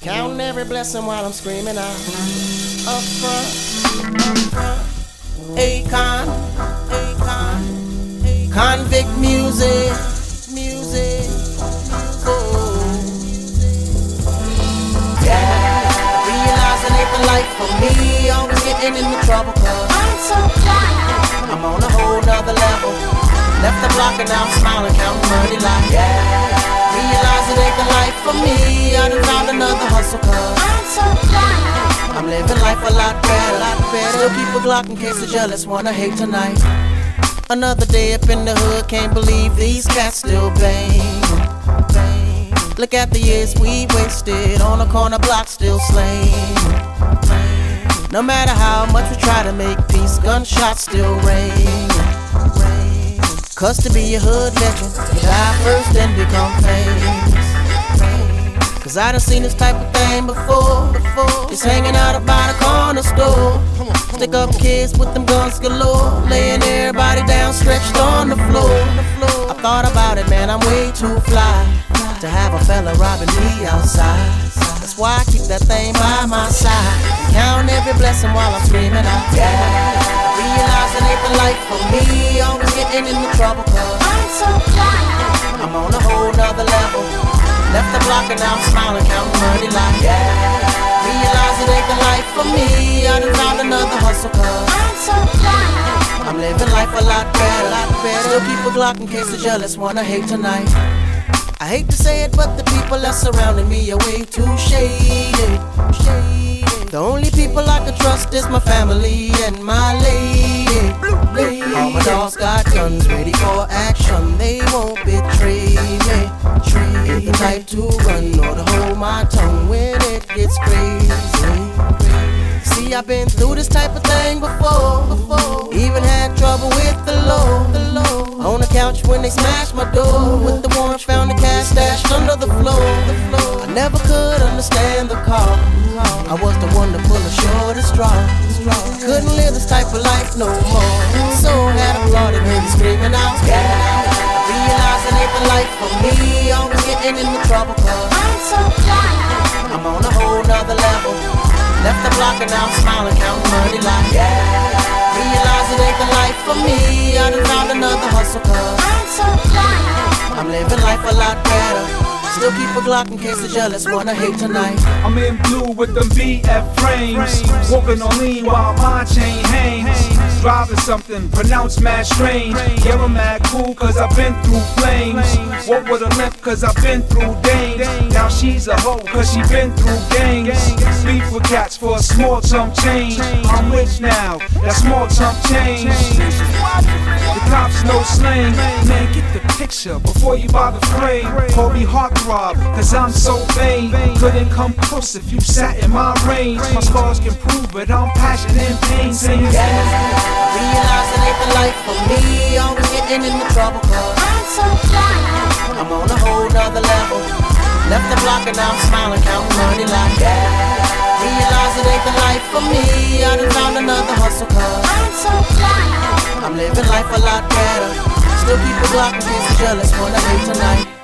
Counting every blessing while I'm screaming out. Up front, up front. Akon, Akon, convict music, music. Oh. Yeah, realizing ain't the life for me. Always getting into trouble 'cause I'm so fly. I'm on a whole nother level. Left the block and now I'm smiling, counting money like yeah. Realize it ain't the life for me. I done found another hustle 'cause I'm so fly. I'm living life a lot better. Still keep a Glock in case the jealous wanna hate tonight. Another day up in the hood, can't believe these cats still bang. Look at the years we wasted on a corner block, still slain. No matter how much we try to make peace, gunshots still rain. Cause to be a hood legend, you die first then become famous. Cause I done seen this type of thing before. Just hanging out about a corner store. Stick up kids with them guns galore, laying everybody down stretched on the floor. I thought about it, man, I'm way too fly to have a fella robbing me outside. That's why I keep that thing by my side, count every blessing while I'm screaming out. Yeah, realizing ain't the life for me. Always getting into trouble 'cause I'm so fly. I'm on a whole nother level. Left the block and now I'm smiling, counting money like yeah. Realize it ain't the life for me. I done found another hustle 'cause I'm so fly. I'm living life a lot better. Still keep a Glock in case the jealous wanna hate tonight. I hate to say it, but the people that surrounding me are way too shady. The only people I can trust is my family and my lady. All my dogs got guns ready for action. They won't betray me. Ain't the type to run or to hold my tongue when it gets crazy. See, I've been through this type of thing before. Even had trouble with the law. On the couch when they smashed my door. With the warrant, found the cash stashed under the floor. I never could understand the call. I was the one to pull the shortest straw. Couldn't live this type of life no more. So had applauded him screaming out. Realize it ain't the life for me. Always getting into trouble 'cause I'm so fly. I'm on a whole nother level. Left the block and now I'm smiling, counting money like yeah. Realize it ain't the life for me. I done found another hustle 'cause I'm so fly. I'm living life a lot better. Still keep a Glock in case the jealous wanna hate tonight. I'm in blue with them BF frames, walking on lean while my chain hangs. Driving something pronounced mad strange. Yeah, I'm mad cool cause I've been through flames. Walk with a limp cause I've been through dames. Now she's a hoe cause she been through gangs. Beef with cats for a small chump change. I'm rich now, that small chump change. The cops no slang. Man, get the picture before you buy the frame. Call me heartthrob cause I'm so vain. Couldn't come close if you sat in my range. My scars can prove it, I'm passionate in pain. Saying yeah. Realize it ain't the life for me. Always getting into trouble 'cause I'm so fly. I'm on a whole nother level. Left the block and now I'm smiling, counting money like yeah. Realize it ain't the life for me. I done found another hustle 'cause I'm so fly. I'm living life a lot better. Still keep a Glock in case the jealous wanna hate tonight.